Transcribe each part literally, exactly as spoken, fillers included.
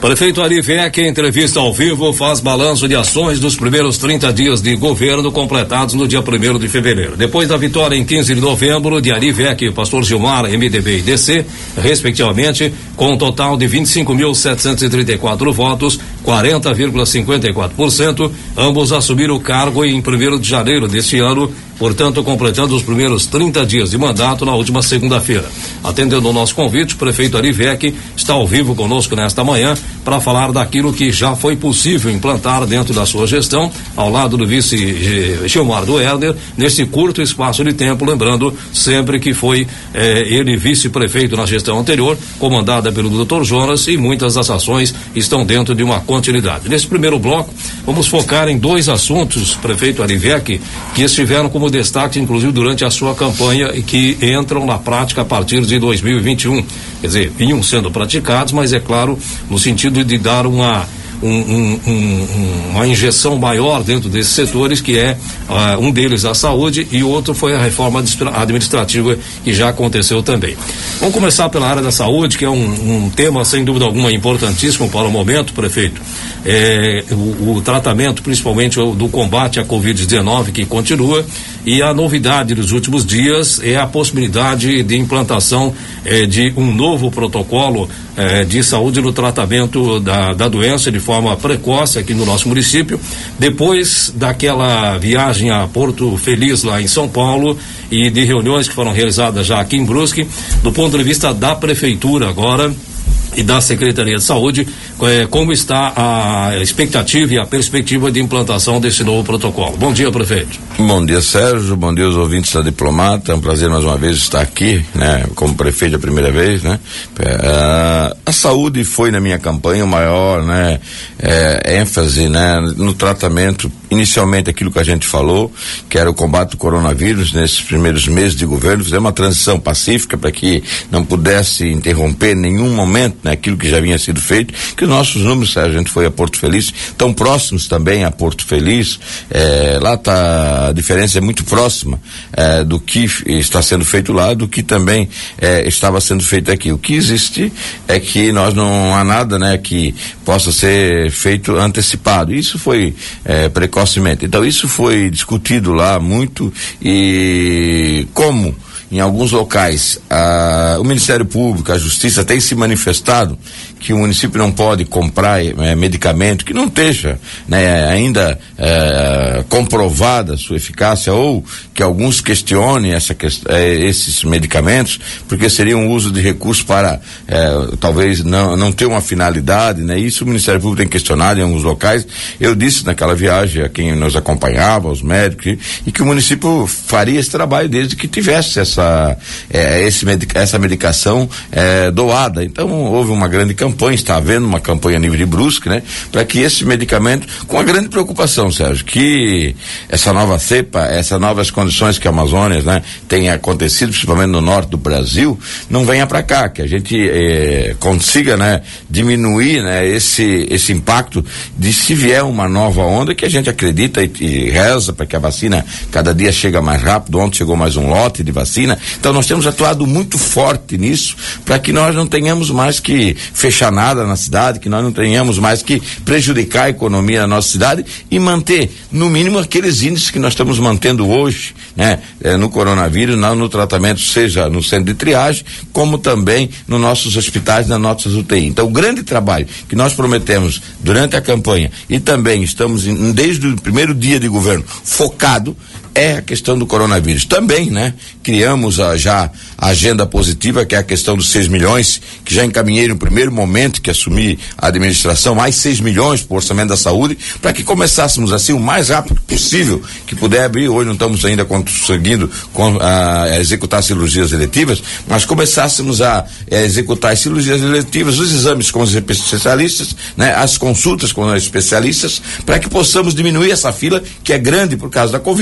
Prefeito Ari Vec, em entrevista ao vivo, faz balanço de ações dos primeiros trinta dias de governo completados no dia primeiro de fevereiro. Depois da vitória em quinze de novembro de Ari Vec e Pastor Gilmar, M D B e D C, respectivamente, com um total de vinte e cinco mil setecentos e trinta e quatro votos, quarenta vírgula cinquenta e quatro por cento, ambos assumiram o cargo em primeiro de janeiro deste ano, portanto, completando os primeiros trinta dias de mandato na última segunda-feira. Atendendo ao nosso convite, o prefeito Ari Vec está ao vivo conosco nesta manhã para falar daquilo que já foi possível implantar dentro da sua gestão, ao lado do vice Gilmar do Herder, nesse curto espaço de tempo, lembrando sempre que foi eh, ele vice-prefeito na gestão anterior, comandada pelo doutor Jonas, e muitas das ações estão dentro de uma continuidade. Nesse primeiro bloco, vamos focar em dois assuntos, prefeito Ari Vec, que estiveram como destaque, inclusive, durante a sua campanha e que entram na prática a partir de dois mil e vinte e um. Quer dizer, vinham sendo praticados, mas é claro, no sentido de dar uma Um, um, um, uma injeção maior dentro desses setores, que é uh, um deles a saúde e outro foi a reforma administrativa, que já aconteceu também. Vamos começar pela área da saúde, que é um, um tema sem dúvida alguma importantíssimo para o momento, prefeito. É, o, o tratamento, principalmente do combate à covid dezenove, que continua, e a novidade dos últimos dias é a possibilidade de implantação eh, de um novo protocolo eh, de saúde no tratamento da, da doença de forma precoce aqui no nosso município, depois daquela viagem a Porto Feliz lá em São Paulo e de reuniões que foram realizadas já aqui em Brusque. Do ponto de vista da prefeitura agora e da Secretaria de Saúde, eh, como está a expectativa e a perspectiva de implantação desse novo protocolo? Bom dia, prefeito. Bom dia, Sérgio, bom dia aos ouvintes da Diplomata, é um prazer mais uma vez estar aqui, né, como prefeito a primeira vez, né. Uh, a saúde foi na minha campanha o maior, né, é, ênfase, né, no tratamento, inicialmente aquilo que a gente falou, que era o combate do coronavírus nesses primeiros meses de governo, fizemos uma transição pacífica para que não pudesse interromper em nenhum momento, né, aquilo que já vinha sido feito, que os nossos números, a gente foi a Porto Feliz, tão próximos também a Porto Feliz, é, lá tá, a diferença é muito próxima é, do que está sendo feito lá, do que também é, estava sendo feito aqui. O que existe é que nós não há nada, né, que possa ser feito antecipado. Isso foi é, precocemente. Então isso foi discutido lá muito, e como em alguns locais a, o Ministério Público, a Justiça tem se manifestado que o município não pode comprar é, medicamento que não esteja, né, ainda é, comprovada a sua eficácia, ou que alguns questionem essa, é, esses medicamentos, porque seria um uso de recursos para é, talvez não, não ter uma finalidade, né? Isso o Ministério Público tem questionado em alguns locais. Eu disse naquela viagem a quem nos acompanhava, aos médicos, e, e que o município faria esse trabalho desde que tivesse essa, é, esse medica, essa medicação é, doada. Então houve uma grande campanha, está havendo uma campanha a nível de Brusque, né, para que esse medicamento, com a grande preocupação, Sérgio, que essa nova cepa, essas novas condições que a Amazônia, né, tem acontecido, principalmente no norte do Brasil, não venha para cá, que a gente eh, consiga, né, diminuir, né, esse esse impacto de se vier uma nova onda, que a gente acredita e, e reza para que a vacina cada dia chega mais rápido. Ontem chegou mais um lote de vacina, então nós temos atuado muito forte nisso, para que nós não tenhamos mais que fechar nada na cidade, que nós não tenhamos mais que prejudicar a economia na nossa cidade e manter, no mínimo, aqueles índices que nós estamos mantendo hoje, né, eh, no coronavírus, não, no tratamento, seja no centro de triagem, como também nos nossos hospitais, nas nossas U T I. Então, o grande trabalho que nós prometemos durante a campanha, e também estamos em, desde o primeiro dia de governo focado, é a questão do coronavírus. Também, né, criamos a, já a agenda positiva, que é a questão dos seis milhões, que já encaminhei no primeiro momento que assumi a administração, mais seis milhões para o orçamento da saúde, para que começássemos assim o mais rápido possível que puder abrir. Hoje não estamos ainda conseguindo com, a, a executar cirurgias eletivas, mas começássemos a, a executar as cirurgias eletivas, os exames com os especialistas, né, as consultas com os especialistas, para que possamos diminuir essa fila, que é grande por causa da Covid,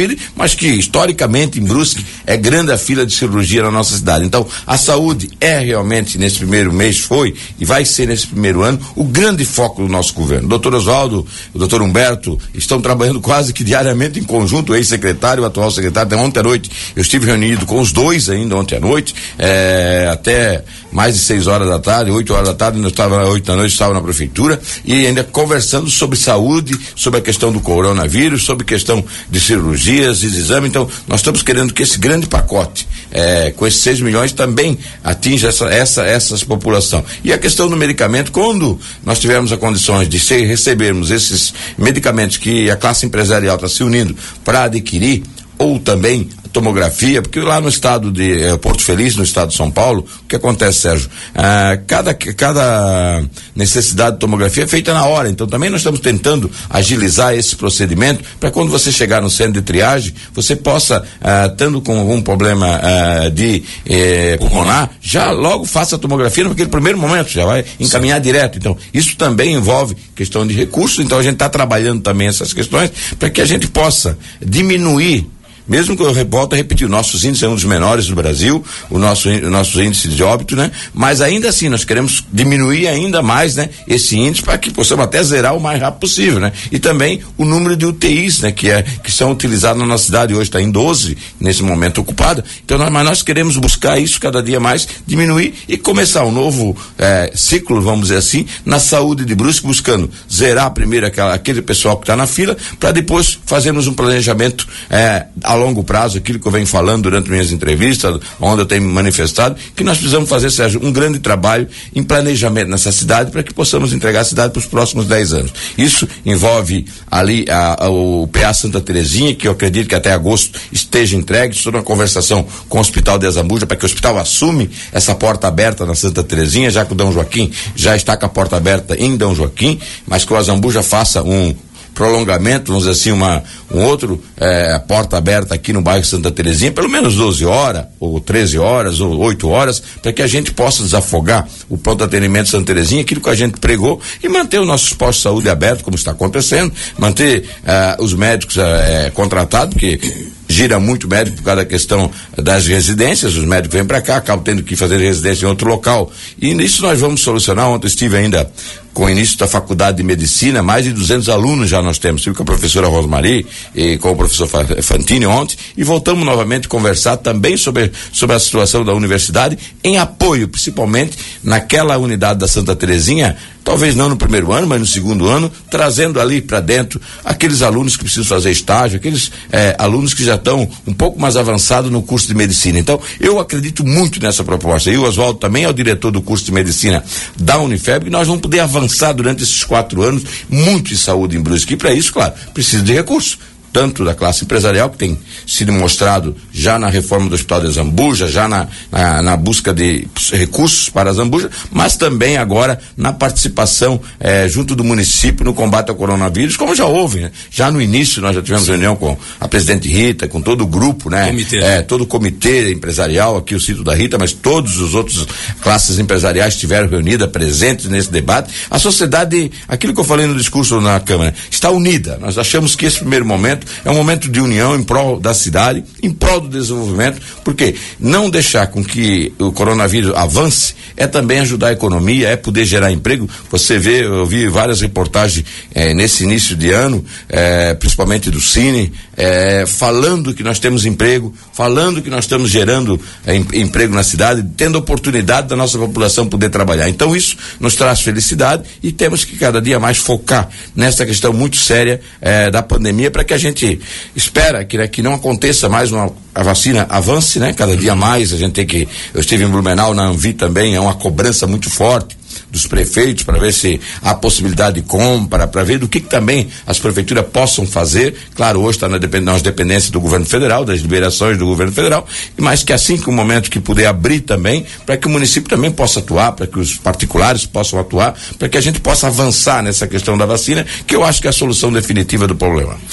mas que historicamente em Brusque é grande a fila de cirurgia na nossa cidade. Então, a saúde é realmente nesse primeiro mês foi e vai ser nesse primeiro ano o grande foco do nosso governo. O doutor Oswaldo, o doutor Humberto estão trabalhando quase que diariamente em conjunto, o ex-secretário, o atual secretário. Até ontem à noite eu estive reunido com os dois ainda ontem à noite, é, até mais de seis horas da tarde, oito horas da tarde, eu estava oito da noite, estava na prefeitura e ainda conversando sobre saúde, sobre a questão do coronavírus, sobre questão de cirurgias e de exame. Então, nós estamos querendo que esse grande pacote, é, com esses seis milhões, também atinja essa, essa, essas população. E a questão do medicamento, quando nós tivermos a condições de ser, recebermos esses medicamentos que a classe empresarial está se unindo para adquirir, ou também tomografia, porque lá no estado de eh, Porto Feliz, no estado de São Paulo, o que acontece, Sérgio? Ah, cada, cada necessidade de tomografia é feita na hora, então também nós estamos tentando agilizar esse procedimento para quando você chegar no centro de triagem, você possa, ah, estando com algum problema ah, de eh, pulmonar, já logo faça a tomografia naquele primeiro momento, já vai encaminhar Sim. direto. Então, isso também envolve questão de recursos, então a gente está trabalhando também essas questões para que a gente possa diminuir. Mesmo que eu volto a repetir, nossos índices são um dos menores do Brasil, o nosso, o nosso índice de óbito, né? Mas ainda assim, nós queremos diminuir ainda mais, né? Esse índice para que possamos até zerar o mais rápido possível, né? E também o número de U T Is, né? Que, é, que são utilizados na nossa cidade, hoje está em doze, nesse momento ocupada. Então, nós, mas nós queremos buscar isso cada dia mais, diminuir e começar um novo eh, ciclo, vamos dizer assim, na saúde de Brusque, buscando zerar primeiro aquela, aquele pessoal que está na fila, para depois fazermos um planejamento eh, a longo prazo, aquilo que eu venho falando durante minhas entrevistas, onde eu tenho manifestado, que nós precisamos fazer, Sérgio, um grande trabalho em planejamento nessa cidade para que possamos entregar a cidade para os próximos dez anos. Isso envolve ali a, a, o P A Santa Terezinha, que eu acredito que até agosto esteja entregue. Estou numa conversação com o Hospital de Azambuja para que o hospital assume essa porta aberta na Santa Terezinha, já que o Dom Joaquim já está com a porta aberta em Dom Joaquim, mas que o Azambuja faça um prolongamento, vamos dizer assim, uma, um outro é, porta aberta aqui no bairro Santa Terezinha, pelo menos doze horas, ou treze horas, ou oito horas, para que a gente possa desafogar o pronto atendimento Santa Terezinha, aquilo que a gente pregou, e manter os nossos postos de saúde abertos, como está acontecendo, manter uh, os médicos uh, contratados, porque gira muito médico por causa da questão das residências, os médicos vêm para cá, acabam tendo que fazer residência em outro local, e nisso nós vamos solucionar. Ontem estive ainda com o início da faculdade de medicina, mais de duzentos alunos já nós temos, estive com a professora Rosmarie e com o professor Fantini ontem, e voltamos novamente a conversar também sobre, sobre a situação da universidade, em apoio principalmente naquela unidade da Santa Terezinha, talvez não no primeiro ano, mas no segundo ano, trazendo ali para dentro aqueles alunos que precisam fazer estágio, aqueles eh, alunos que já estão um pouco mais avançados no curso de medicina. Então, eu acredito muito nessa proposta. E o Oswaldo também é o diretor do curso de medicina da Unifeb, e nós vamos poder avançar durante esses quatro anos muito em saúde em Brusque. E para isso, claro, precisa de recursos, tanto da classe empresarial, que tem sido mostrado já na reforma do Hospital de Zambuja, já na, na, na busca de recursos para a Zambuja, mas também agora na participação eh, junto do município no combate ao coronavírus, como já houve, né? Já no início nós já tivemos Sim. reunião com a presidente Rita, com todo o grupo, né? Comitê. É, todo o comitê empresarial, aqui o sítio da Rita, mas todos os outros classes empresariais estiveram reunidas, presentes nesse debate. A sociedade, aquilo que eu falei no discurso na Câmara, está unida. Nós achamos que esse primeiro momento é um momento de união em prol da cidade, em prol do desenvolvimento, porque não deixar com que o coronavírus avance é também ajudar a economia, é poder gerar emprego. Você vê, eu vi várias reportagens eh, nesse início de ano, eh, principalmente do Cine, eh, falando que nós temos emprego, falando que nós estamos gerando eh, em, emprego na cidade, tendo oportunidade da nossa população poder trabalhar. Então isso nos traz felicidade, e temos que cada dia mais focar nessa questão muito séria eh, da pandemia, para que a gente espera que, né, que não aconteça mais uma, a vacina avance, né? Cada dia mais a gente tem que, eu estive em Blumenau, na Anvi também, é uma cobrança muito forte dos prefeitos para ver se há possibilidade de compra, para ver do que, que também as prefeituras possam fazer. Claro, hoje está na depend, nas dependências do governo federal, das liberações do governo federal, mas que assim que o momento que puder abrir também, para que o município também possa atuar, para que os particulares possam atuar, para que a gente possa avançar nessa questão da vacina, que eu acho que é a solução definitiva do problema.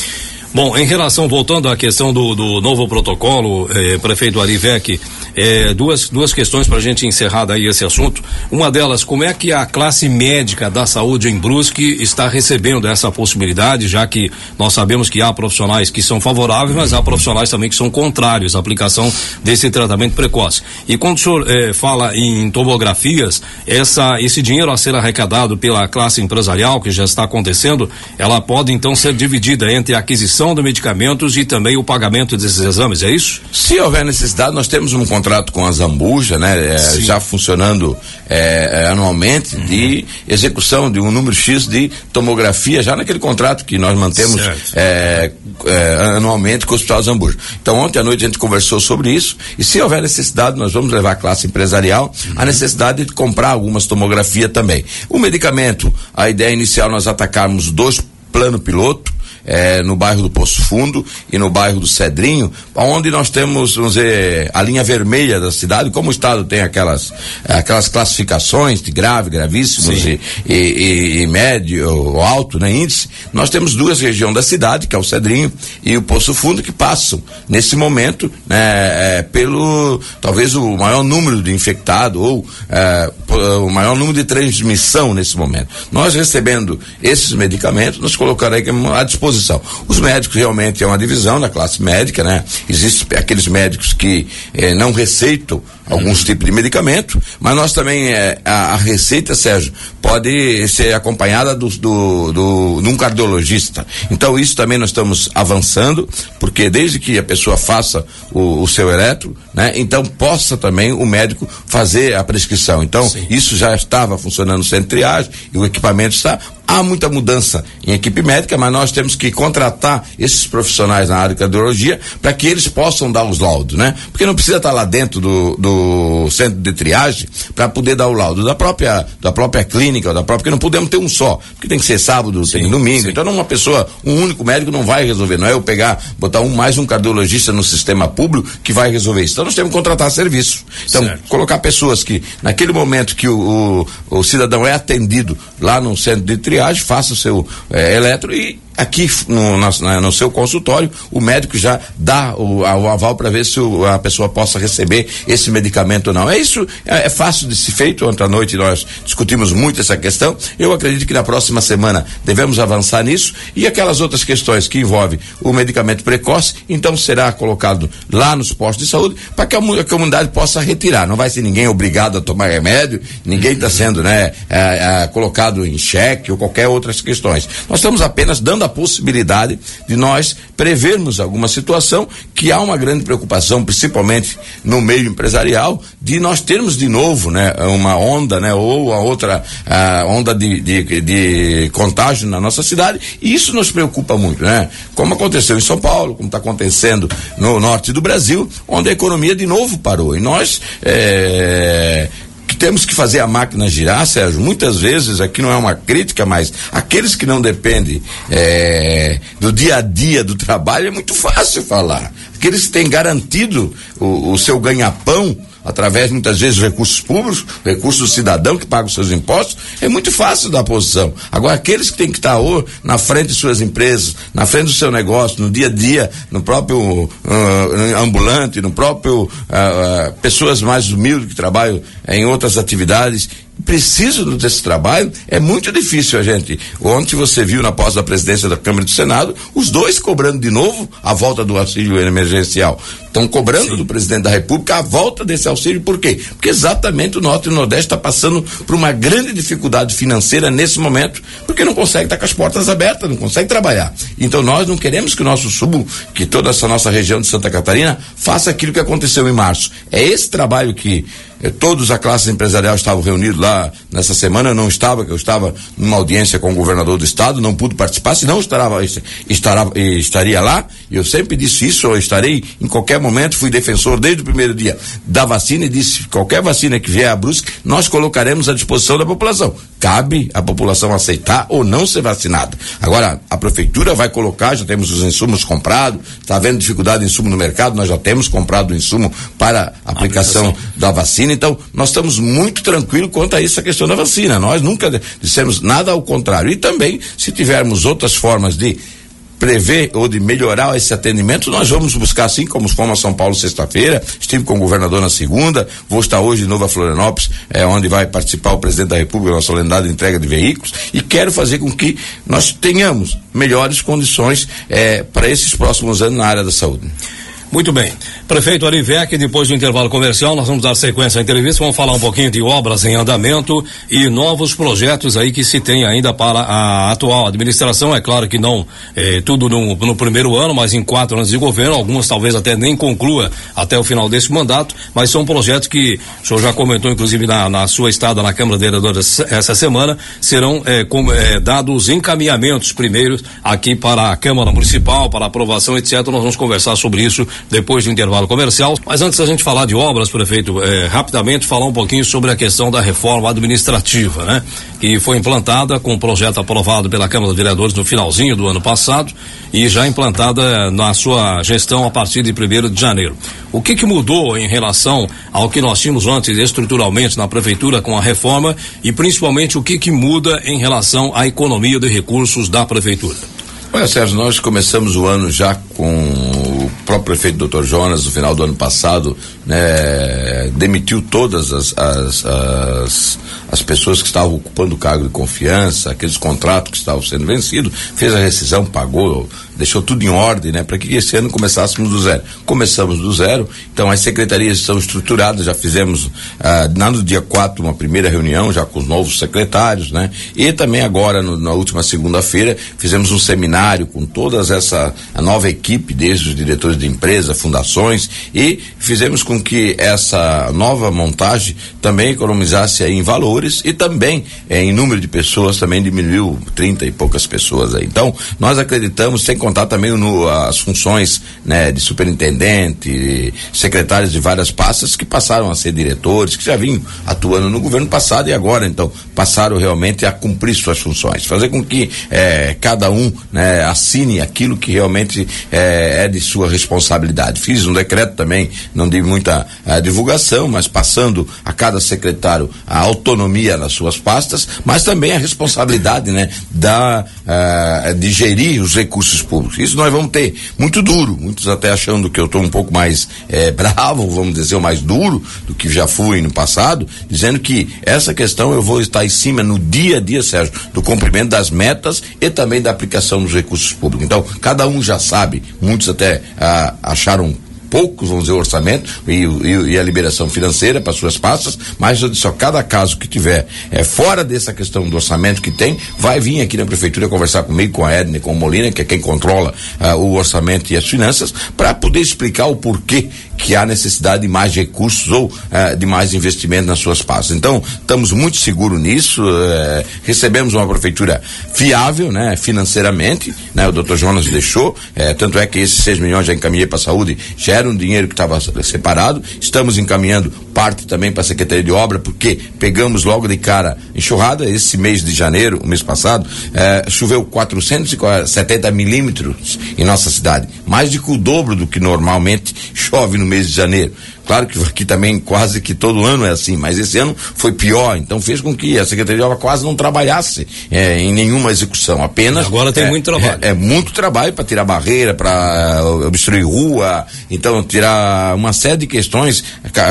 Bom, em relação, voltando à questão do, do novo protocolo, eh, prefeito Arivec, eh, duas, duas questões para a gente encerrar daí esse assunto. Uma delas, como é que a classe médica da saúde em Brusque está recebendo essa possibilidade, já que nós sabemos que há profissionais que são favoráveis, mas há profissionais também que são contrários à aplicação desse tratamento precoce. E quando o senhor eh, fala em tomografias, essa, esse dinheiro a ser arrecadado pela classe empresarial, que já está acontecendo, ela pode então ser dividida entre a aquisição de medicamentos e também o pagamento desses exames, é isso? Se houver necessidade, nós temos um contrato com a Zambuja, né? É, já funcionando é, é, anualmente, uhum. de execução de um número X de tomografia, já naquele contrato que nós mantemos é, é, anualmente com o Hospital Zambuja. Então ontem à noite a gente conversou sobre isso, e se houver necessidade, nós vamos levar a classe empresarial uhum. a necessidade de comprar algumas tomografias também. O medicamento, a ideia inicial nós atacarmos dois planos piloto, É, no bairro do Poço Fundo e no bairro do Cedrinho, onde nós temos, vamos dizer, a linha vermelha da cidade. Como o estado tem aquelas aquelas classificações de grave, gravíssimos e, e, e, e médio ou alto, né, índice, nós temos duas regiões da cidade, que é o Cedrinho e o Poço Fundo, que passam nesse momento, né, é, pelo talvez o maior número de infectados ou é, o maior número de transmissão nesse momento. Nós recebendo esses medicamentos, nós colocaremos à disposição. Os médicos realmente é uma divisão da classe médica, né? Existem aqueles médicos que eh, não receitam alguns tipos de medicamento, mas nós também, eh, a, a receita, Sérgio, pode ser acompanhada do, do, do, de um cardiologista. Então isso também nós estamos avançando, porque desde que a pessoa faça o, o seu eletro, né? Então possa também o médico fazer a prescrição. Então Sim. isso já estava funcionando sem triagem e o equipamento está. Há muita mudança em equipe médica, mas nós temos que contratar esses profissionais na área de cardiologia para que eles possam dar os laudos, né? Porque não precisa estar lá dentro do, do centro de triagem para poder dar o laudo da própria, da própria clínica, ou da própria, porque não podemos ter um só, porque tem que ser sábado, sim, tem domingo, sim. Então uma pessoa, um único médico não vai resolver, não é eu pegar, botar um mais um cardiologista no sistema público que vai resolver isso. Então nós temos que contratar serviço. Então, certo. Colocar pessoas que, naquele momento que o, o, o cidadão é atendido lá no centro de triagem, faça o seu é, eletro e aqui no, no, no seu consultório o médico já dá o, o aval para ver se o, a pessoa possa receber esse medicamento ou não. É isso, é, é fácil de ser feito. Ontem à noite nós discutimos muito essa questão. Eu acredito que na próxima semana devemos avançar nisso, e aquelas outras questões que envolvem o medicamento precoce, então será colocado lá nos postos de saúde para que a, a comunidade possa retirar. Não vai ser ninguém obrigado a tomar remédio, ninguém está sendo, né, é, é, colocado em xeque ou qualquer outras questões. Nós estamos apenas dando a possibilidade de nós prevermos alguma situação que há uma grande preocupação, principalmente no meio empresarial, de nós termos de novo, né, uma onda, né, ou a outra a onda de, de, de contágio na nossa cidade, e isso nos preocupa muito, né? Como aconteceu em São Paulo, como está acontecendo no norte do Brasil, onde a economia de novo parou, e nós é, que temos que fazer a máquina girar, Sérgio. Muitas vezes, aqui não é uma crítica, mas aqueles que não dependem é, do dia a dia do trabalho, é muito fácil falar. Aqueles que têm garantido o, o seu ganha-pão através, muitas vezes, de recursos públicos, recursos do cidadão que paga os seus impostos, é muito fácil dar posição. Agora, aqueles que têm que estar ou na frente de suas empresas, na frente do seu negócio, no dia a dia, no próprio uh, ambulante, no próprio uh, uh, pessoas mais humildes que trabalham em outras atividades, precisam desse trabalho, é muito difícil a gente. Ontem você viu na pós da presidência da Câmara e do Senado, os dois cobrando de novo a volta do auxílio emergencial. Estão cobrando, sim, do presidente da República a volta desse auxílio. Por quê? Porque exatamente o Norte e o Nordeste está passando por uma grande dificuldade financeira nesse momento, porque não consegue estar com as portas abertas, não consegue trabalhar. Então nós não queremos que o nosso sul, que toda essa nossa região de Santa Catarina, faça aquilo que aconteceu em março. É esse trabalho que eh, todos a classe empresarial estavam reunidos lá nessa semana. Eu não estava, eu estava numa audiência com o governador do estado, não pude participar, senão estarava, estará, estaria lá. Eu sempre disse isso, eu estarei em qualquer momento, fui defensor desde o primeiro dia da vacina e disse: qualquer vacina que vier a Brusque, nós colocaremos à disposição da população. Cabe a população aceitar ou não ser vacinada. Agora, a prefeitura vai colocar, já temos os insumos comprados, está havendo dificuldade de insumo no mercado, nós já temos comprado o insumo para a aplicação da vacina, então nós estamos muito tranquilos quanto a essa questão da vacina. Nós nunca dissemos nada ao contrário. E também, se tivermos outras formas de prever ou de melhorar esse atendimento, nós vamos buscar, assim como fomos a São Paulo sexta-feira, estive com o governador na segunda, vou estar hoje de novo a Florianópolis, é, onde vai participar o presidente da República na solenidade de entrega de veículos, e quero fazer com que nós tenhamos melhores condições é, para esses próximos anos na área da saúde. Muito bem. Prefeito Arivec, depois do intervalo comercial, nós vamos dar sequência à entrevista, vamos falar um pouquinho de obras em andamento e novos projetos aí que se tem ainda para a atual administração. É claro que não eh, tudo no, no primeiro ano, mas em quatro anos de governo, algumas talvez até nem conclua até o final desse mandato, mas são projetos que o senhor já comentou, inclusive na, na sua estada na Câmara de Vereadores essa semana, serão eh, com, eh, dados encaminhamentos primeiros aqui para a Câmara Municipal, para aprovação, etcétera. Nós vamos conversar sobre isso depois do intervalo comercial. Mas antes da gente falar de obras, prefeito, eh, rapidamente falar um pouquinho sobre a questão da reforma administrativa, né? Que foi implantada com um projeto aprovado pela Câmara de Vereadores no finalzinho do ano passado e já implantada na sua gestão a partir de primeiro de janeiro. O que que mudou em relação ao que nós tínhamos antes estruturalmente na prefeitura com a reforma e principalmente o que que muda em relação à economia de recursos da prefeitura? Olha, Sérgio, nós começamos o ano já com o próprio prefeito doutor Jonas, no final do ano passado, né, demitiu todas as, as, as, as pessoas que estavam ocupando o cargo de confiança, aqueles contratos que estavam sendo vencidos, fez a rescisão, pagou, deixou tudo em ordem, né, para que esse ano começássemos do zero. Começamos do zero, então as secretarias estão estruturadas, já fizemos ah, no dia quatro uma primeira reunião, já com os novos secretários, né, e também agora, no, na última segunda-feira, fizemos um seminário com todas essa a nova equipe, desde os diretores de empresa, fundações, e fizemos com que essa nova montagem também economizasse aí em valores e também eh, em número de pessoas também diminuiu trinta e poucas pessoas aí. Então, nós acreditamos, sem contar também no, as funções, né, de superintendente, secretários de várias pastas que passaram a ser diretores, que já vinham atuando no governo passado e agora, então, passaram realmente a cumprir suas funções, fazer com que eh, cada um, né, assine aquilo que realmente é, é de sua responsabilidade. Fiz um decreto também, não de muita a, divulgação, mas passando a cada secretário a autonomia nas suas pastas, mas também a responsabilidade, né, da, a, de gerir os recursos públicos. Isso nós vamos ter muito duro, muitos até achando que eu estou um pouco mais é, bravo, vamos dizer, ou mais duro do que já fui no passado, dizendo que essa questão eu vou estar em cima no dia a dia, Sérgio, do cumprimento das metas e também da aplicação dos recursos públicos. Então, cada um já sabe, muitos até ah, acharam poucos, vamos dizer, o orçamento e, e, e a liberação financeira para suas pastas, mas só cada caso que tiver é, fora dessa questão do orçamento que tem, vai vir aqui na prefeitura conversar comigo, com a Edna, com o Molina, que é quem controla ah, o orçamento e as finanças, para poder explicar o porquê que há necessidade de mais recursos ou ah, de mais investimento nas suas pastas. Então, estamos muito seguros nisso, eh, recebemos uma prefeitura fiável, né, financeiramente, né, o doutor Jonas deixou, eh, tanto é que esses seis milhões já encaminhei para a saúde, já era um dinheiro que estava separado, estamos encaminhando parte também para a Secretaria de Obra, porque pegamos logo de cara enxurrada, esse mês de janeiro, o mês passado, eh, choveu quatrocentos e setenta milímetros em nossa cidade, mais do que o dobro do que normalmente chove no mês de janeiro. Claro que aqui também quase que todo ano é assim, mas esse ano foi pior, então fez com que a Secretaria de Obra quase não trabalhasse é, em nenhuma execução, apenas... Agora tem é, muito trabalho. É, é muito trabalho para tirar barreira, para uh, obstruir rua, então tirar uma série de questões,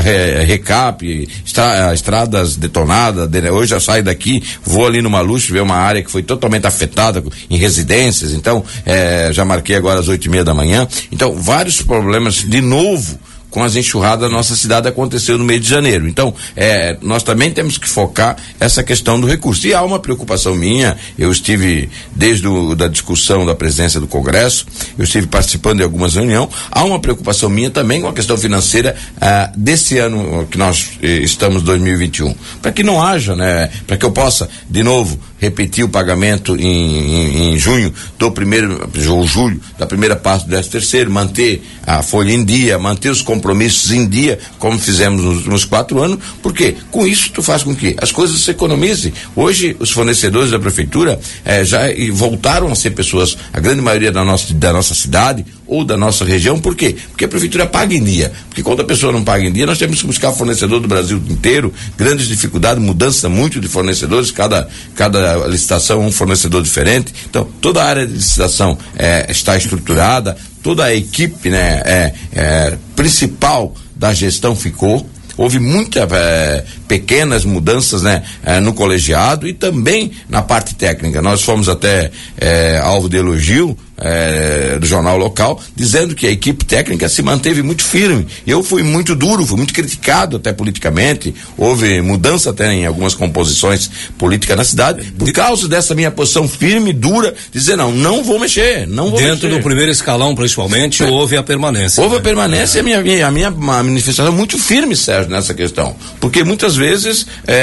recap, estra, estradas detonadas, de, hoje eu saio daqui, vou ali no Maluxo, ver uma área que foi totalmente afetada em residências, então é, já marquei agora às oito e meia da manhã, então vários problemas de novo com as enxurradas da nossa cidade aconteceu no mês de janeiro. Então, é, nós também temos que focar essa questão do recurso. E há uma preocupação minha, eu estive desde o, da discussão da presidência do Congresso, eu estive participando de algumas reuniões, há uma preocupação minha também com a questão financeira ah, desse ano que nós eh, estamos dois mil e vinte e um, para que não haja, né, para que eu possa, de novo, repetir o pagamento em, em, em junho do primeiro, ou julho, da primeira parte do décimo terceiro, manter a folha em dia, manter os compromissos em dia, como fizemos nos últimos quatro anos, porque com isso tu faz com que as coisas se economizem. Hoje, os fornecedores da prefeitura eh, já voltaram a ser pessoas, a grande maioria da nossa, da nossa cidade, ou da nossa região. Por quê? Porque a prefeitura paga em dia. Porque quando a pessoa não paga em dia, nós temos que buscar fornecedor do Brasil inteiro, grandes dificuldades, mudança muito de fornecedores, cada, cada licitação é um fornecedor diferente. Então, toda a área de licitação é, está estruturada, toda a equipe, né, é, é, principal da gestão ficou. Houve muitas é, pequenas mudanças, né, é, no colegiado e também na parte técnica. Nós fomos até é, alvo de elogio é, do jornal local, dizendo que a equipe técnica se manteve muito firme. Eu fui muito duro, fui muito criticado até politicamente. Houve mudança até em algumas composições políticas na cidade, por causa dessa minha posição firme, dura, dizer não, não vou mexer, não vou Dentro mexer. do primeiro escalão, principalmente, é. houve a permanência. Houve né? a permanência e a minha, minha, a minha manifestação muito firme, Sérgio, nessa questão. Porque muitas vezes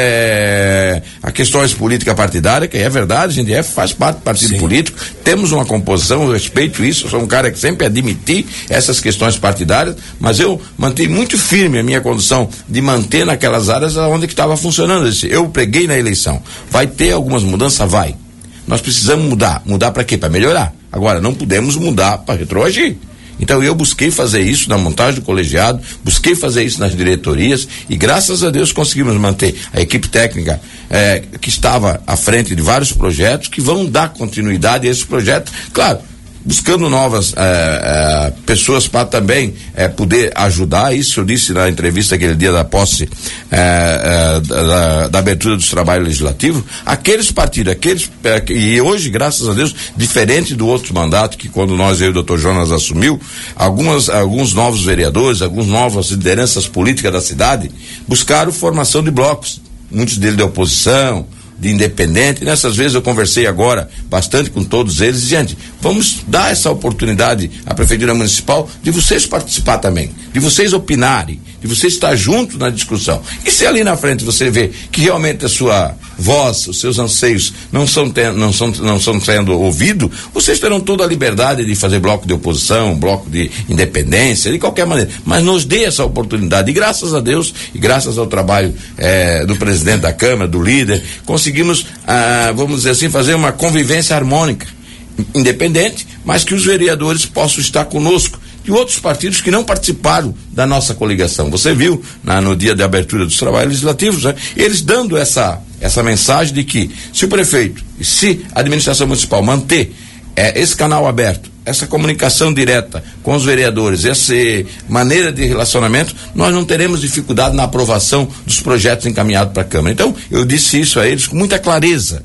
é, a questões política partidária, que é verdade, a gente é, faz parte do partido Sim. político, temos uma composição, eu respeito isso, eu sou um cara que sempre admiti essas questões partidárias, mas eu mantive muito firme a minha condição de manter naquelas áreas onde que estava funcionando. Eu preguei na eleição. Vai ter algumas mudanças? Vai. Nós precisamos mudar. Mudar para quê? Para melhorar. Agora, não podemos mudar para retroagir. Então eu busquei fazer isso na montagem do colegiado, busquei fazer isso nas diretorias e graças a Deus conseguimos manter a equipe técnica eh, que estava à frente de vários projetos que vão dar continuidade a esse projeto, claro, buscando novas eh, eh, pessoas para também eh, poder ajudar. Isso eu disse na entrevista aquele dia da posse eh, eh, da, da abertura dos trabalhos legislativos, aqueles partidos, aqueles eh, e hoje, graças a Deus, diferente do outro mandato que quando nós, eu e o doutor Jonas assumiu, algumas, alguns novos vereadores, algumas novas lideranças políticas da cidade buscaram formação de blocos, muitos deles de oposição, de independente. Nessas vezes eu conversei agora bastante com todos eles e, gente, vamos dar essa oportunidade à Prefeitura Municipal de vocês participar também, de vocês opinarem, de vocês estar junto na discussão. E se ali na frente você vê que realmente a sua voz, os seus anseios não são, ten, não são, não são sendo ouvidos, vocês terão toda a liberdade de fazer bloco de oposição, bloco de independência, de qualquer maneira, mas nos dê essa oportunidade. E graças a Deus e graças ao trabalho eh, do presidente da Câmara, do líder, conseguimos, ah, vamos dizer assim, fazer uma convivência harmônica, independente, mas que os vereadores possam estar conosco, de outros partidos que não participaram da nossa coligação. Você viu na, no dia de abertura dos trabalhos legislativos, né, eles dando essa, essa mensagem de que se o prefeito, se a administração municipal manter é, esse canal aberto, essa comunicação direta com os vereadores, essa maneira de relacionamento, nós não teremos dificuldade na aprovação dos projetos encaminhados para a Câmara. Então, eu disse isso a eles com muita clareza.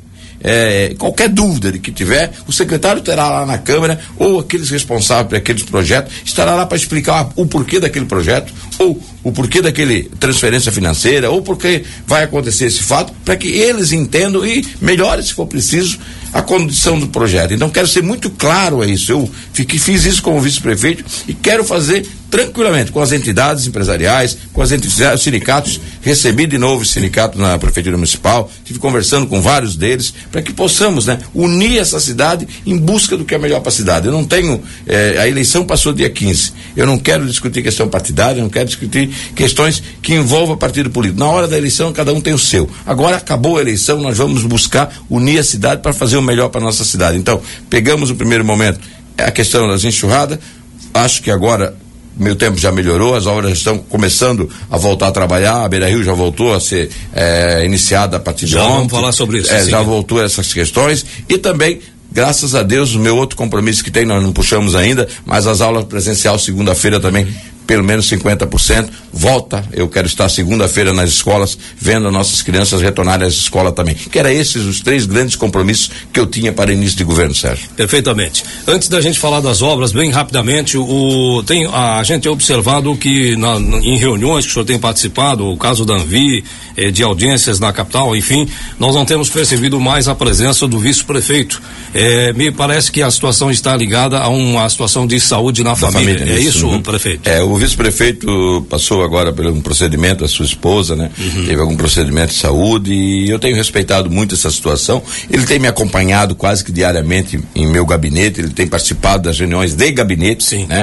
É, qualquer dúvida de que tiver, o secretário terá lá na Câmara, ou aqueles responsáveis por aqueles projetos, estará lá para explicar o porquê daquele projeto, ou o porquê daquele transferência financeira, ou porque vai acontecer esse fato, para que eles entendam e melhorem, se for preciso, a condição do projeto. Então, quero ser muito claro a isso. Eu fiquei, fiz isso como vice-prefeito e quero fazer tranquilamente com as entidades empresariais, com as entidades, os sindicatos. Recebi de novo os sindicatos na Prefeitura Municipal, estive conversando com vários deles, para que possamos, né, unir essa cidade em busca do que é melhor para a cidade. Eu não tenho, eh, a eleição passou dia quinze, eu não quero discutir questão partidária, eu não quero discutir questões que envolvam partido político. Na hora da eleição, cada um tem o seu. Agora acabou a eleição, nós vamos buscar unir a cidade para fazer o melhor para a nossa cidade. Então, pegamos o primeiro momento, a questão das enxurradas, acho que agora meu tempo já melhorou, as obras estão começando a voltar a trabalhar, a Beira Rio já voltou a ser é, iniciada a partir de já ontem. Vamos falar sobre isso. É, já voltou essas questões e também, graças a Deus, o meu outro compromisso que tem, nós não puxamos ainda, mas as aulas presencial segunda-feira também, pelo menos cinquenta por cento, volta, eu quero estar segunda-feira nas escolas, vendo as nossas crianças retornarem às escolas também, que eram esses os três grandes compromissos que eu tinha para início de governo, Sérgio. Perfeitamente. Antes da gente falar das obras, bem rapidamente, o, tem, a, a gente tem observado que na, em reuniões que o senhor tem participado, o caso da Anvi, eh, de audiências na capital, enfim, nós não temos percebido mais a presença do vice-prefeito. Eh, me parece que a situação está ligada a uma situação de saúde na família. família. É isso, uhum. prefeito? É, o vice-prefeito passou agora por um procedimento, a sua esposa, né? Uhum. Teve algum procedimento de saúde e eu tenho respeitado muito essa situação. Ele tem me acompanhado quase que diariamente em meu gabinete, ele tem participado das reuniões de gabinete, Sim. né?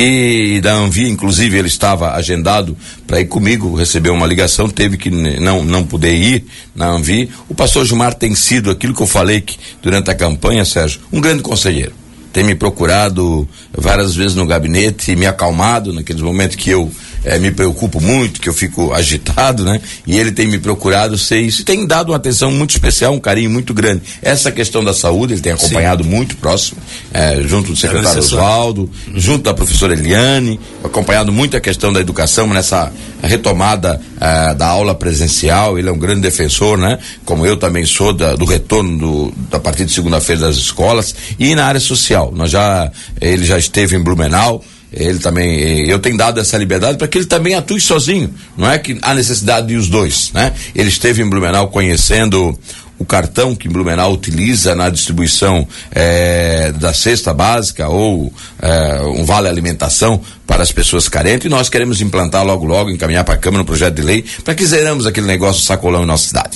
E da Anvi, inclusive, ele estava agendado para ir comigo, recebeu uma ligação, teve que não, não poder ir na Anvi. O pastor Gilmar tem sido aquilo que eu falei que durante a campanha, Sérgio, um grande conselheiro. tem me procurado várias vezes no gabinete e me acalmado naqueles momentos que eu eh, me preocupo muito, que eu fico agitado, né? E ele tem me procurado ser isso e tem dado uma atenção muito especial, um carinho muito grande. Essa questão da saúde, ele tem acompanhado Sim. muito próximo, eh, junto do secretário é Oswaldo, uhum. junto da professora Eliane, acompanhado muito a questão da educação nessa retomada eh, da aula presencial. Ele é um grande defensor, né? Como eu também sou da, do retorno do, da partir de segunda-feira das escolas. E na área social, nós já, ele já esteve em Blumenau, ele também, eu tenho dado essa liberdade para que ele também atue sozinho, não é que há necessidade de os dois, né? Ele esteve em Blumenau conhecendo o cartão que Blumenau utiliza na distribuição eh, da cesta básica ou eh, um vale alimentação para as pessoas carentes, e nós queremos implantar logo logo, encaminhar para a Câmara um projeto de lei para que zeramos aquele negócio do sacolão em nossa cidade.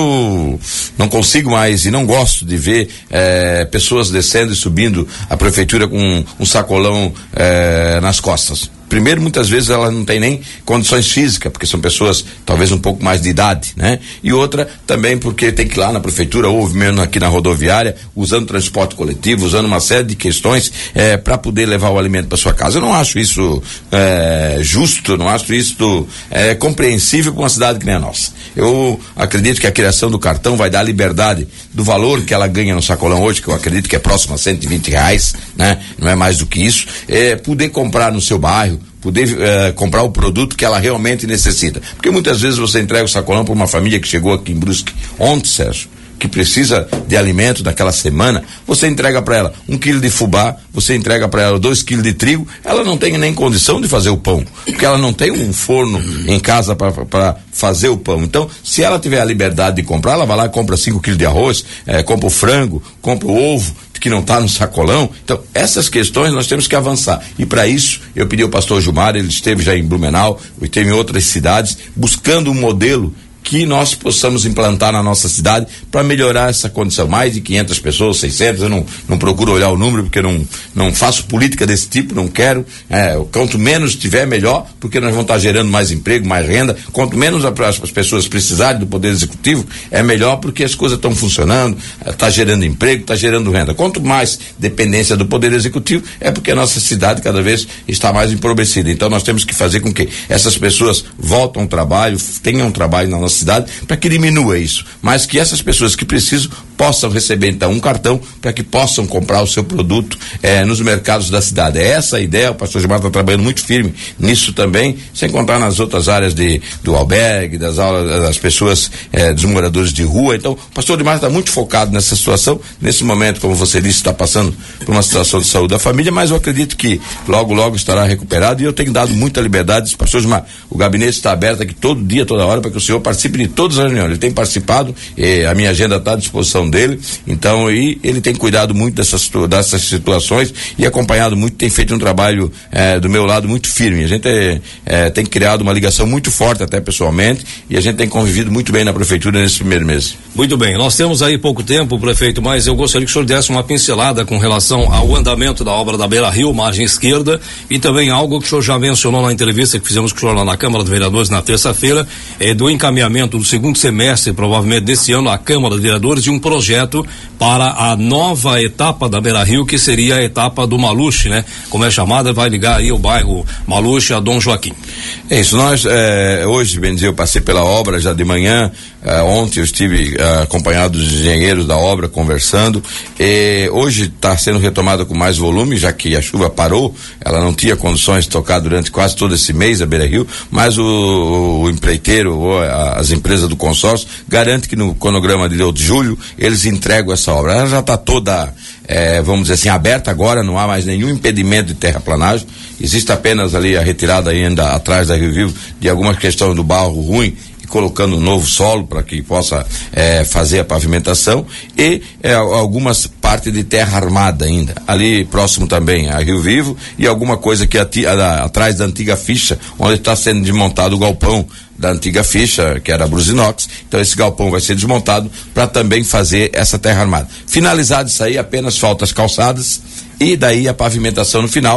Eu não consigo mais e não gosto de ver eh, pessoas descendo e subindo a prefeitura com um, um sacolão eh, nas costas. Primeiro, muitas vezes ela não tem nem condições físicas, porque são pessoas talvez um pouco mais de idade, né? E outra também porque tem que ir lá na prefeitura, ou mesmo aqui na rodoviária, usando transporte coletivo, usando uma série de questões eh, para poder levar o alimento para sua casa. Eu não acho isso eh, justo, não acho isso eh, compreensível para uma cidade que nem a nossa. Eu acredito que a criação do cartão vai dar liberdade do valor que ela ganha no sacolão hoje, que eu acredito que é próximo a cento e vinte reais, né? Não é mais do que isso. É, poder comprar no seu bairro, poder uh, comprar o produto que ela realmente necessita. Porque muitas vezes você entrega o sacolão para uma família que chegou aqui em Brusque ontem, Sérgio, que precisa de alimento daquela semana, você entrega para ela um quilo de fubá, você entrega para ela dois quilos de trigo, ela não tem nem condição de fazer o pão, porque ela não tem um forno em casa para fazer o pão. Então, se ela tiver a liberdade de comprar, ela vai lá e compra cinco quilos de arroz, eh, compra o frango, compra o ovo, que não está no sacolão. Então, essas questões nós temos que avançar. E para isso, eu pedi ao pastor Gilmar, ele esteve já em Blumenau, esteve em outras cidades, buscando um modelo que nós possamos implantar na nossa cidade para melhorar essa condição. Mais de quinhentas pessoas, seiscentas, eu não, não procuro olhar o número porque não, não faço política desse tipo, não quero. É, quanto menos tiver, melhor, porque nós vamos estar gerando mais emprego, mais renda. Quanto menos as pessoas precisarem do Poder Executivo, é melhor, porque as coisas estão funcionando, está gerando emprego, está gerando renda. Quanto mais dependência do Poder Executivo, é porque a nossa cidade cada vez está mais empobrecida. Então nós temos que fazer com que essas pessoas voltem ao trabalho, tenham um trabalho na nossa cidade, para que diminua isso, mas que essas pessoas que precisam possam receber então um cartão para que possam comprar o seu produto eh, nos mercados da cidade. É essa a ideia. O pastor Gilmar está trabalhando muito firme nisso também, sem contar nas outras áreas de, do albergue, das aulas das pessoas, eh, dos moradores de rua. Então, o pastor Gilmar está muito focado nessa situação. Nesse momento, como você disse, está passando por uma situação de saúde da família, mas eu acredito que logo, logo estará recuperado, e eu tenho dado muita liberdade. Pastor Gilmar, o gabinete está aberto aqui todo dia, toda hora, para que o senhor participe de todas as reuniões. Ele tem participado, eh, a minha agenda está à disposição dele, então, e ele tem cuidado muito dessas, dessas situações e acompanhado muito, tem feito um trabalho eh, do meu lado muito firme. A gente eh, eh, tem criado uma ligação muito forte, até pessoalmente, e a gente tem convivido muito bem na prefeitura nesse primeiro mês. Muito bem, nós temos aí pouco tempo, prefeito, mas eu gostaria que o senhor desse uma pincelada com relação ao andamento da obra da Beira Rio, margem esquerda, e também algo que o senhor já mencionou na entrevista que fizemos com o senhor lá na Câmara dos Vereadores na terça-feira, eh, do encaminhamento do segundo semestre, provavelmente desse ano, à Câmara dos Vereadores, de um projeto para a nova etapa da Beira Rio, que seria a etapa do Maluche, né? Como é chamada, vai ligar aí o bairro Maluche a Dom Joaquim. É isso, nós, eh, hoje, bem dizer, eu passei pela obra já de manhã, eh, ontem eu estive eh, acompanhado dos engenheiros da obra, conversando, e hoje está sendo retomada com mais volume, já que a chuva parou, ela não tinha condições de tocar durante quase todo esse mês a Beira Rio, mas o, o empreiteiro, ou a, as empresas do consórcio, garante que no cronograma de julho, eles entregam essa obra. Ela já está toda, eh, vamos dizer assim, aberta agora, não há mais nenhum impedimento de terraplanagem, existe apenas ali a retirada ainda atrás da Rio Vivo de algumas questões do barro ruim, colocando um novo solo para que possa eh, fazer a pavimentação, e eh, algumas partes de terra armada ainda, ali próximo também a Rio Vivo, e alguma coisa que ati, a, atrás da antiga ficha, onde está sendo desmontado o galpão da antiga ficha, que era a Brusinox. Então esse galpão vai ser desmontado para também fazer essa terra armada. Finalizado isso aí, apenas faltam as calçadas e daí a pavimentação no final,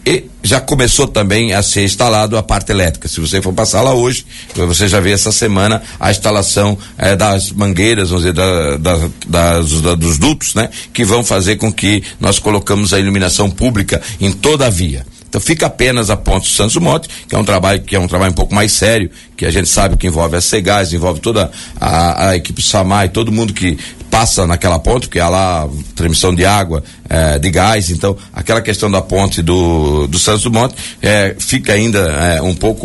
E já começou também a ser instalado a parte elétrica. Se você for passar lá hoje, você já vê essa semana a instalação eh, das mangueiras, vamos dizer, da, da, das, da, dos dutos, né? Que vão fazer com que nós colocamos a iluminação pública em toda a via. Então fica apenas a ponte Santos Dumont, que é um trabalho que é um trabalho um pouco mais sério, que a gente sabe que envolve a Cegás, envolve toda a, a equipe SAMAI, todo mundo que passa naquela ponte, porque há lá transmissão de água, eh, de gás, então aquela questão da ponte do, do Santos Dumont eh, fica ainda eh, um pouco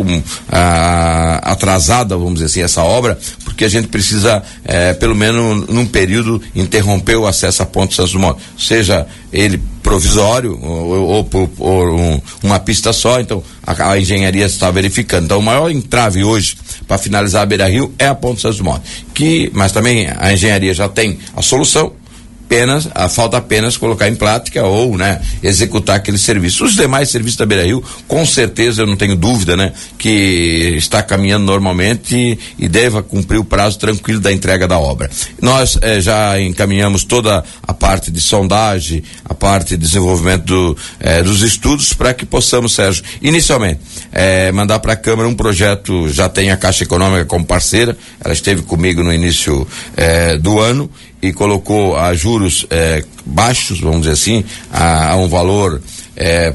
ah, atrasada, vamos dizer assim, essa obra, porque a gente precisa, eh, pelo menos num período, interromper o acesso à ponte Santos Dumont, seja ele provisório ou, ou por, por um, uma pista só, então a, a engenharia está verificando. Então o maior entrave hoje para finalizar a Beira-Rio é a ponte Santos Dumont, que, mas também a engenharia já tem a solução, apenas, a falta apenas colocar em prática ou, né, executar aquele serviço. Os demais serviços da Beira-Rio, com certeza, eu não tenho dúvida, né, que está caminhando normalmente e, e deva cumprir o prazo tranquilo da entrega da obra. Nós eh, já encaminhamos toda a parte de sondagem, a parte de desenvolvimento do, eh, dos estudos para que possamos, Sérgio, inicialmente, eh, mandar para a Câmara um projeto, já tem a Caixa Econômica como parceira, ela esteve comigo no início eh, do ano e colocou a juros eh, baixos, vamos dizer assim, a, a um valor eh,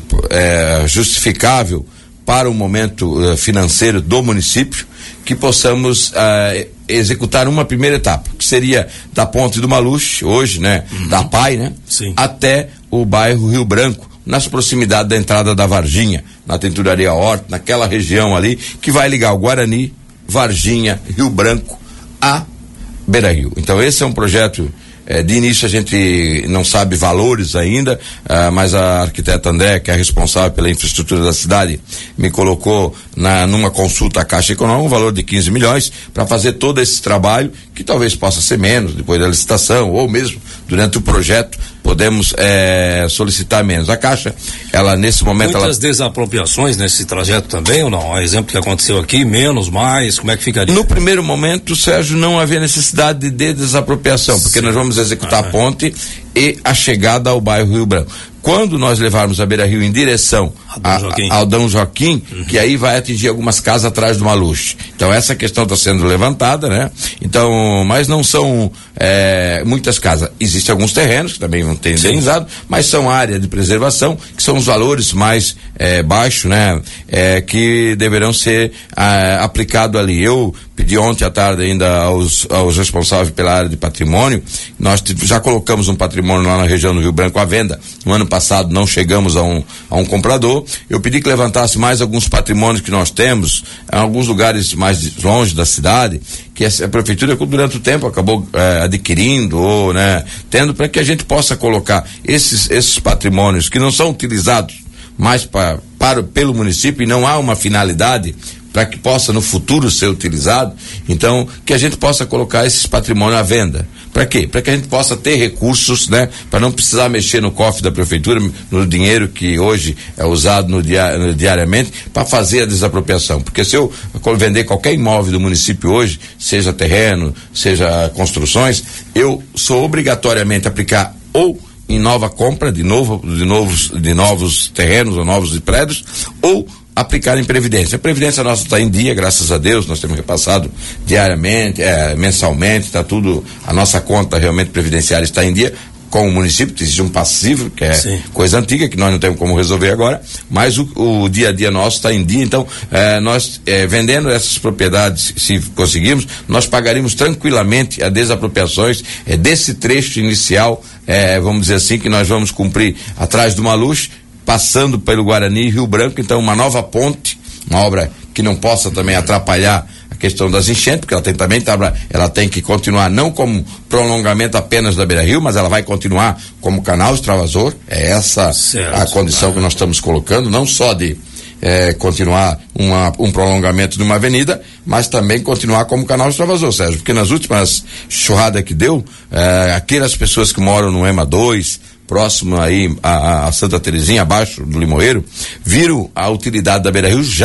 eh, justificável para o momento eh, financeiro do município, que possamos eh, executar uma primeira etapa, que seria da Ponte do Maluche, hoje, né, uhum. da P A I, né, Sim. até o bairro Rio Branco, nas proximidades da entrada da Varginha, na Tenturaria Horta, naquela região ali, que vai ligar o Guarani, Varginha, Rio Branco a Beira-Rio. Então esse é um projeto, eh, de início a gente não sabe valores ainda, ah, mas a arquiteta André, que é responsável pela infraestrutura da cidade, me colocou na, numa consulta à Caixa Econômica um valor de quinze milhões para fazer todo esse trabalho, que talvez possa ser menos depois da licitação, ou mesmo durante o projeto podemos eh, solicitar menos. A Caixa, ela nesse momento... Muitas ela... desapropriações nesse trajeto também, ou não? Um exemplo que aconteceu aqui, menos, mais, como é que ficaria? No primeiro momento, Sérgio, não havia necessidade de desapropriação, porque Sim. nós vamos executar ah, a ponte e a chegada ao bairro Rio Branco. Quando nós levarmos a Beira-Rio em direção ao Dom Joaquim, uhum. que aí vai atingir algumas casas atrás do Maluche. Então essa questão está sendo levantada, né? Então, mas não são é, muitas casas. Existem alguns terrenos que também vão ter indenizado, mas são áreas de preservação, que são os valores mais é, baixos, né? É, que deverão ser é, aplicados ali. Eu pedi ontem à tarde ainda aos, aos responsáveis pela área de patrimônio, nós já colocamos um patrimônio lá na região do Rio Branco à venda. No ano passado não chegamos a um, a um comprador. Eu pedi que levantasse mais alguns patrimônios que nós temos, em alguns lugares mais longe da cidade, que a prefeitura durante o tempo acabou eh, adquirindo ou, né, tendo, para que a gente possa colocar esses, esses patrimônios que não são utilizados mais pra, para, pelo município e não há uma finalidade para que possa no futuro ser utilizado, então que a gente possa colocar esses patrimônios à venda. Para quê? Para que a gente possa ter recursos, né? Para não precisar mexer no cofre da prefeitura, no dinheiro que hoje é usado no dia, no, diariamente, para fazer a desapropriação. Porque se eu vender qualquer imóvel do município hoje, seja terreno, seja construções, eu sou obrigatoriamente a aplicar ou em nova compra de novo, de novos, de novos terrenos ou novos prédios, ou aplicar em previdência. A previdência nossa está em dia, graças a Deus, nós temos repassado diariamente, é, mensalmente, está tudo, a nossa conta realmente previdenciária está em dia, com o município, existe um passivo, que é Sim. coisa antiga, que nós não temos como resolver agora, mas o, o dia a dia nosso está em dia, então é, nós é, vendendo essas propriedades, se conseguirmos, nós pagaríamos tranquilamente as desapropriações é, desse trecho inicial, é, vamos dizer assim, que nós vamos cumprir atrás do Maluche, passando pelo Guarani e Rio Branco, então uma nova ponte, uma obra que não possa também atrapalhar a questão das enchentes, porque ela tem também, ela tem que continuar não como prolongamento apenas da Beira-Rio, mas ela vai continuar como canal extravasor, é essa certo. a condição que nós estamos colocando, não só de é, continuar uma, um prolongamento de uma avenida, mas também continuar como canal extravasor, Sérgio, porque nas últimas churradas que deu, é, aquelas pessoas que moram no EMA dois, próximo aí a, a Santa Terezinha, abaixo do Limoeiro, viram a utilidade da Beira-Rio já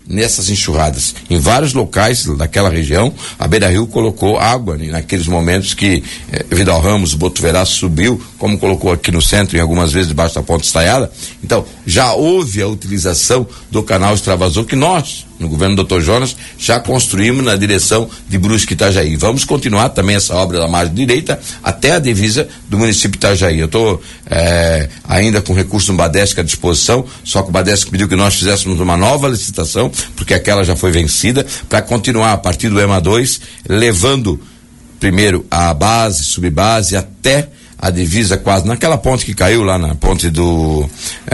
nessas enxurradas. Em vários locais daquela região, a Beira-Rio colocou água né, naqueles momentos que eh, Vidal Ramos, Botuverá subiu, como colocou aqui no centro, em algumas vezes debaixo da ponte estaiada. Então, já houve a utilização do canal extravasor que nós, no governo do doutor Jonas, já construímos na direção de Brusque e Itajaí. Vamos continuar também essa obra da margem direita até a divisa do município de Itajaí. Eu estou eh, ainda com recurso do Badesc à disposição, só que o Badesc pediu que nós fizéssemos uma nova licitação, porque aquela já foi vencida, para continuar a partir do EMA dois, levando primeiro a base, subbase, até a divisa quase, naquela ponte que caiu lá na ponte do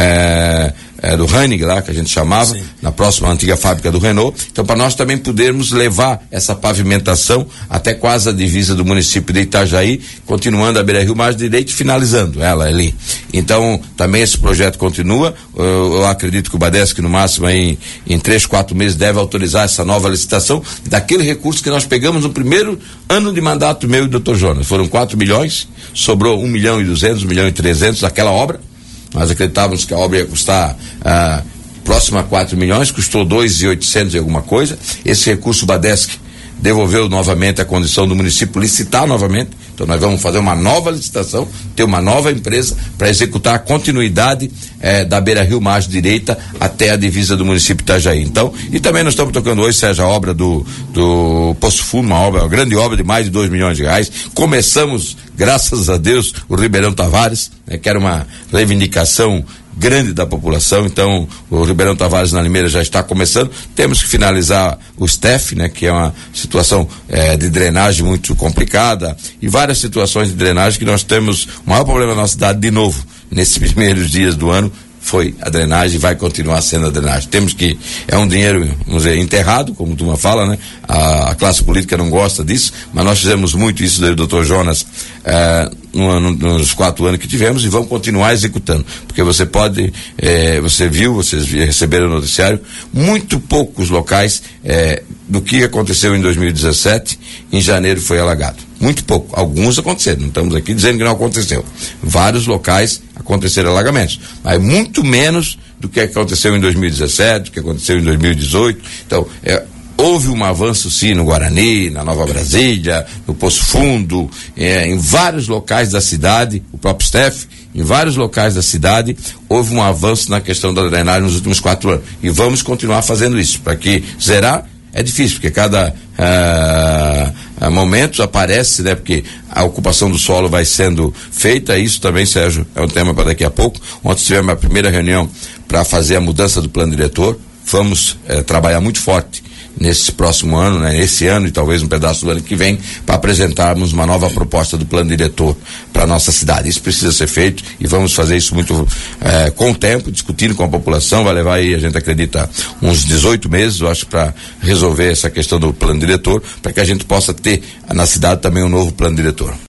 é, é, do Hennig lá, que a gente chamava, sim, na próxima antiga fábrica do Renault. Então, para nós também podermos levar essa pavimentação até quase a divisa do município de Itajaí, continuando a Beira-Rio mais direito e finalizando ela ali. Então, também esse projeto continua. Eu, eu acredito que o Badesc, no máximo, em, em três, quatro meses, deve autorizar essa nova licitação daquele recurso que nós pegamos no primeiro ano de mandato meu e do doutor Jonas. Foram quatro milhões, sobrou um milhão e duzentos, um milhão e trezentos daquela obra. Nós acreditávamos que a obra ia custar ah, próximo a quatro milhões, custou dois e oitocentos e alguma coisa. Esse recurso o Badesc devolveu novamente a condição do município licitar novamente. Então nós vamos fazer uma nova licitação, ter uma nova empresa para executar a continuidade eh, da Beira-Rio margem direita até a divisa do município de Itajaí. Então, e também nós estamos tocando hoje, Sérgio, a obra do, do Poço Fundo, uma obra, uma grande obra de mais de dois milhões de reais. Começamos, graças a Deus, o Ribeirão Tavares, né, que era uma reivindicação grande da população. Então o Ribeirão Tavares na Limeira já está começando. Temos que finalizar o S T E F, né, que é uma situação eh, de drenagem muito complicada, e várias situações de drenagem que nós temos. O maior problema da nossa cidade, de novo, nesses primeiros dias do ano, foi a drenagem e vai continuar sendo a drenagem. Temos que, é um dinheiro, vamos dizer, enterrado, como tu fala, né? A, a classe política não gosta disso, mas nós fizemos muito isso do doutor Jonas eh, no, no, nos quatro anos que tivemos, e vamos continuar executando, porque você pode, eh, você viu, vocês receberam o noticiário, muito poucos locais eh, do que aconteceu em dois mil e dezessete, em janeiro foi alagado. Muito pouco. Alguns aconteceram, não estamos aqui dizendo que não aconteceu. Vários locais aconteceram alagamentos, mas muito menos do que aconteceu em dois mil e dezessete, do que aconteceu em dois mil e dezoito. Então, é, houve um avanço sim no Guarani, na Nova Brasília, no Poço Fundo, é, em vários locais da cidade, o próprio S T E F, em vários locais da cidade, houve um avanço na questão da drenagem nos últimos quatro anos. E vamos continuar fazendo isso, para que zerar é difícil, porque cada ah, momento aparece, né? Porque a ocupação do solo vai sendo feita. Isso também, Sérgio, é um tema para daqui a pouco. Ontem tivemos a primeira reunião para fazer a mudança do plano diretor. Vamos eh, trabalhar muito forte nesse próximo ano, né? Esse ano e talvez um pedaço do ano que vem, para apresentarmos uma nova proposta do plano diretor para nossa cidade. Isso precisa ser feito e vamos fazer isso muito eh, com o tempo, discutindo com a população. Vai levar aí, a gente acredita, uns dezoito meses, eu acho, para resolver essa questão do plano diretor, para que a gente possa ter na cidade também um novo plano diretor.